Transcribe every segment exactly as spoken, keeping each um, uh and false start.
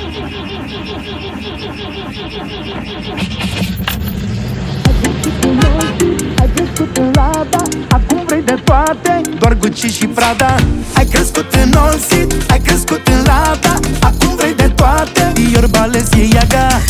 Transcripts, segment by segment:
Ai crescut în Lada, acum vrei de toate, doar Gucci și Prada. Ai crescut în Olsit, ai crescut în Lada, acum vrei de toate, Dior, Balenciaga.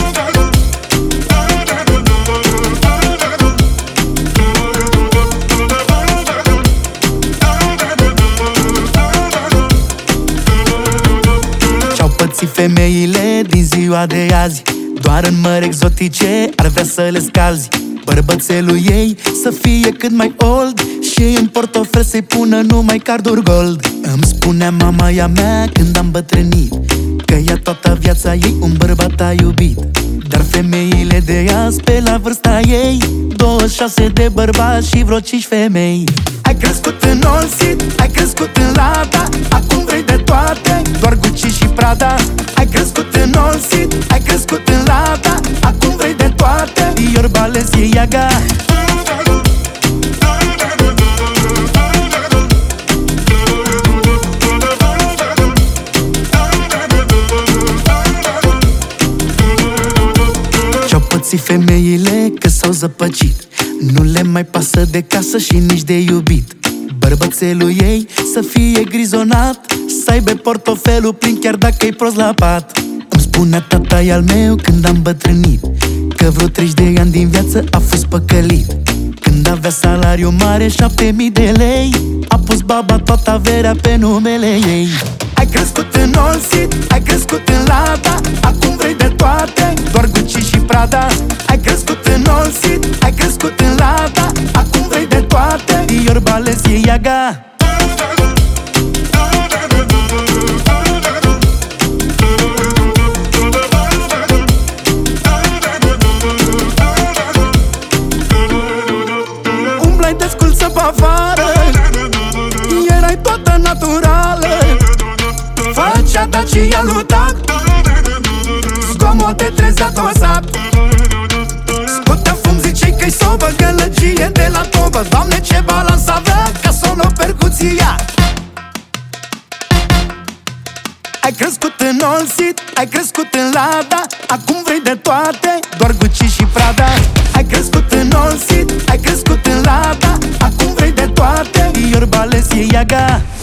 Ce-au pățit femeile din ziua de azi, doar în mări exotice ar vrea să le scalzi. Bărbățelul ei să fie cât mai old și în portofel să-i pună numai carduri gold. Îmi spunea mama ea mea când am bătrânit că ea toată viața ei un bărbat a iubit. Dar femeile de azi pe la vârsta ei, douăzeci și șase de bărbați și vreo cinci femei. Ai crescut în Olsit, ai crescut în Lada, acum vrei de toate, doar Gucci și Prada. Ai crescut în Olsit, ai crescut în Lada, acum vrei de toate, Dior, Balenciaga. Ce-au pățit femeile că s-au zăpăcit, nu le mai pasă de casă și nici de iubit. Bărbățelul ei să fie grizonat, să aibă portofelul plin chiar dacă-i prost la pat. Îmi spunea tata-i al meu când am bătrânit că vreo treizeci de ani din viață a fost păcălit. Când avea salariu mare, șapte mii de lei, a pus baba toată averea pe numele ei. Ai crescut în Olsit, ai crescut în Lada, acum vrei de toate, doar Gucci și Prada. Ai crescut în Olsit, ai crescut în Lada, acum vrei de toate, Dior, Balenciaga. Umblai desculță pe afară, erai toată naturală, făcea Dacia lui tac, zgomote trezi la tot sat. Scutea fum, ziceai că-i sobă, gălăgie de la tobă. Doamne, ce balans avea ca sonă percuția. Ai crescut în Olsit, ai crescut în Lada, acum vrei de toate, doar Gucci și Prada. Ai crescut în Olsit, ai crescut în Lada, acum vrei de toate, Dior, Balenciaga.